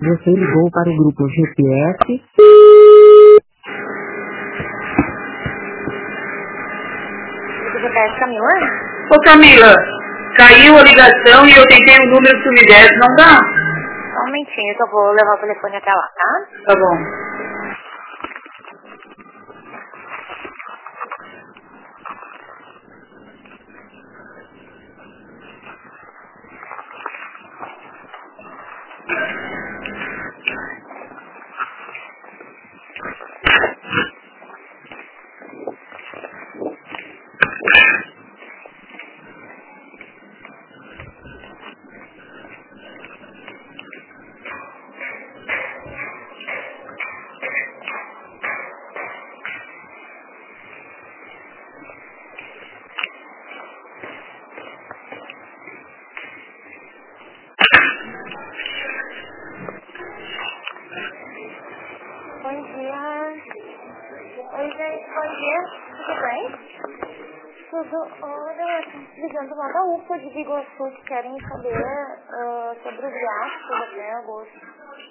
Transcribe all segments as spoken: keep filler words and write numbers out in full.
Você ligou para o grupo G P S. Grupo G P S, Camila? Ô Camila, caiu a ligação e eu tentei o número que tu me desse, não dá? Só um momentinho que eu vou levar o telefone até lá, tá? Tá bom. Bom dia. Oi, gente, bom dia. Tudo bem? Tudo. Olha, estamos ligando lá da U P A de Biguaçu, que querem saber uh, sobre os gastos até agosto.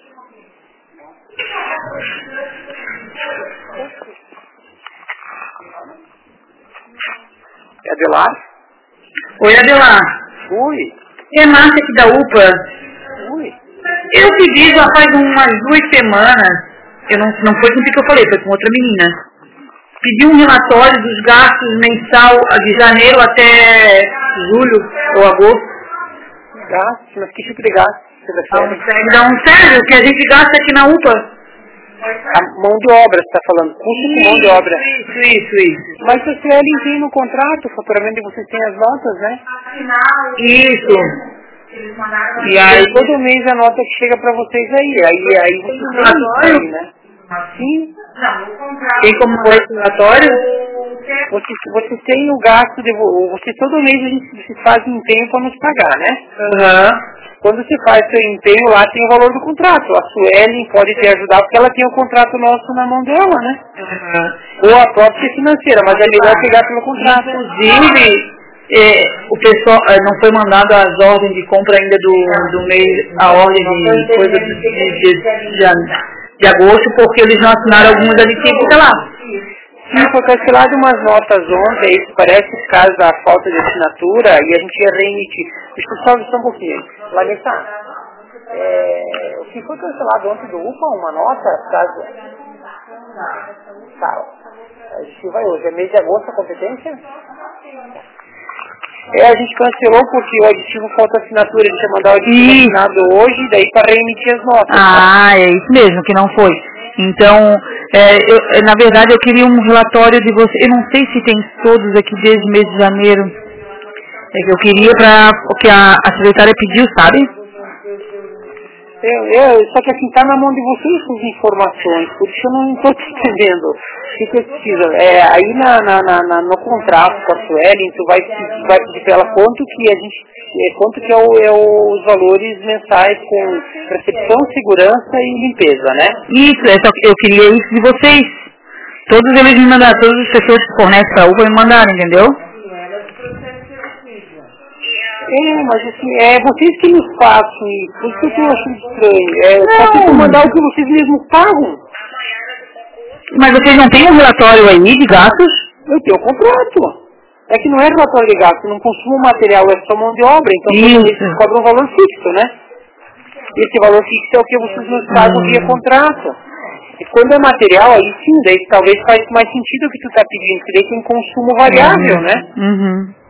É Adelar? Oi, Adelar. Ui. É Márcia aqui da U P A. Ui. Eu pedi já faz umas duas semanas, eu não, não foi com o que eu falei, foi com outra menina. Pedi um relatório dos gastos mensal de janeiro até julho ou agosto. Gasto? Mas que tipo de gasto você refere? Consegue dar um sério que a gente gasta aqui na U P A? A mão de obra, você está falando. Custo com mão de obra. Isso, isso, isso. Mas se você tem no contrato, o faturamento de vocês tem as notas, né? Isso. E aí todo mês a nota que chega para vocês aí. Aí, aí vocês têm isso aí, né? Sim. Tem como pôr esse relatório? Vocês, vocês têm o gasto, de, vocês todo mês a gente se faz um empenho para nos pagar, né? Aham. Quando você faz seu empenho lá tem o valor do contrato. A Suelen pode te ajudar porque ela tem o contrato nosso na mão dela, né? Uhum. Ou a própria financeira, mas é melhor pegar pelo contrato. Inclusive, é, o pessoal é, não foi mandado as ordens de compra ainda do, do mês, a ordem de coisa de, de, de, de, de agosto, porque eles não assinaram alguns aditivos, sei lá. Sim, foi cancelado umas notas ontem, isso parece por causa da falta de assinatura, e a gente ia reemitir. Deixa eu só, só um pouquinho. Larissa, é, o que foi cancelado ontem do U P A, uma nota, caso... Tá, a gente vai hoje, é mês de agosto a competência? É, a gente cancelou porque o aditivo falta assinatura, a gente ia mandar o aditivo Sim. assinado hoje, daí para reemitir as notas. Ah, é isso mesmo, que não foi. Então, é, eu, na verdade, eu queria um relatório de você. Eu não sei se tem todos aqui desde o mês de janeiro. É que eu queria para o que a, a secretária pediu, sabe? Eu, eu, só que assim, tá na mão de vocês essas informações, por isso eu não estou te entendendo. O que você precisa? É, aí na, na, na, na, no contrato com a Suelen, tu vai, vai pedir para ela quanto que a gente, é, quanto que é, o, é os valores mensais com recepção, segurança e limpeza, né? Isso, é só que eu queria isso de vocês. Todos eles me mandaram, todas as pessoas que fornecem para a U P A me mandaram, entendeu? É, mas assim, é vocês que nos passam isso, por isso que eu estou achando estranho. É, só tem que mandar o que vocês mesmos pagam. Mas vocês não têm um relatório aí de gastos? Eu tenho o contrato. É que não é relatório de gasto, não consumo material, é só mão de obra, então Isso. eles cobram um valor fixo, né? Esse valor fixo é o que vocês nos pagam Hum. via contrato. E quando é material, aí sim, daí talvez faz mais sentido o que tu está pedindo, porque daí tem consumo variável, Uhum. né? Uhum.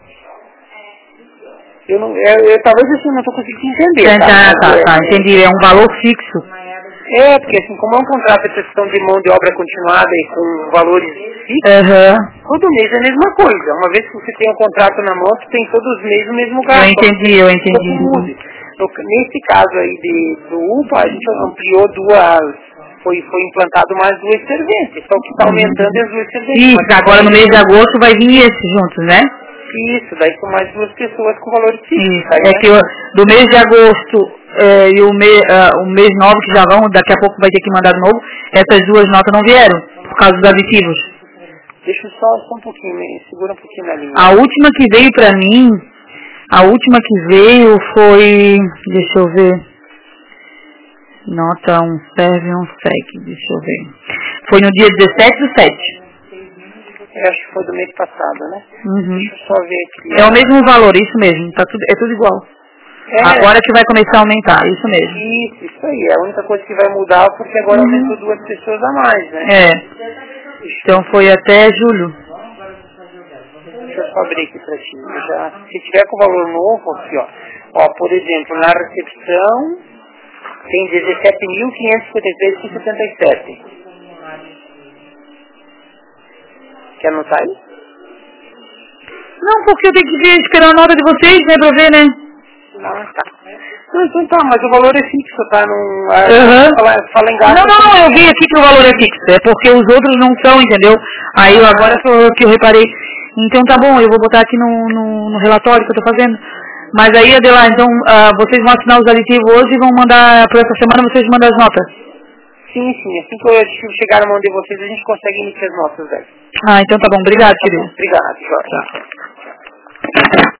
Eu não, eu, eu, talvez assim, não estou conseguindo entender, Tá, tá? tá, Mas, tá, é, entendi. É um valor fixo. É, porque assim, como é um contrato de prestação de mão de obra continuada e com valores fixos, Aham. todo mês é a mesma coisa. Uma vez que você tem um contrato na mão, tu tem todos os meses o mesmo gasto. Eu entendi, eu Não entendi. mude. No- Nesse caso aí de, do U P A, a gente ampliou duas, foi, foi implantado mais duas serventes. Só o que está aumentando é as duas serventes. Isso, Mas agora no mês de agosto vai vir esses juntos, né? Isso, daí são mais duas pessoas com valores fixos. Isso. Aí, É né? que eu- do mês de agosto é, e o, me, ah, o mês nove que já vão, daqui a pouco vai ter que mandar de novo, essas duas notas não vieram, por causa dos aditivos. Deixa eu só, só um pouquinho, me segura um pouquinho na linha. A última que veio pra mim, a última que veio foi, deixa eu ver, Nota um serve e um segue, deixa eu ver. Foi no dia dezessete do sete. Eu acho que foi do mês passado, né? Uhum. Deixa eu só ver aqui. É o mesmo valor, isso mesmo, tá tudo, é tudo igual. É, Agora que vai começar a aumentar, isso mesmo. Isso, isso aí. É a única coisa que vai mudar porque agora Uhum. aumentou duas pessoas a mais, né? É. Então foi até julho. Deixa eu só abrir aqui pra ti. Já, se tiver com o valor novo, aqui, ó. Ó, por exemplo, na recepção tem dezessete mil quinhentos e cinquenta e três vírgula setenta e sete. Quer anotar aí? Não, porque eu tenho que ver, esperar a nota de vocês, né, pra ver, né? Ah, tá. Não, então tá, mas o valor é fixo, tá? Não, Uhum. fala, fala em gasto. Não, não, não, eu vi aqui que o valor é fixo, é porque os outros não são, entendeu? Aí eu agora foi o que eu reparei. Então tá bom, eu vou botar aqui no, no, no relatório que eu tô fazendo. Mas aí, Adela, então uh, vocês vão assinar os aditivos hoje e vão mandar, por essa semana vocês mandam as notas? Sim, sim, assim que o aditivo chegar na mão de vocês, a gente consegue emitir as notas, velho. Ah, então tá bom, obrigado, Tá querido. bom, obrigado, Jorge. Tá.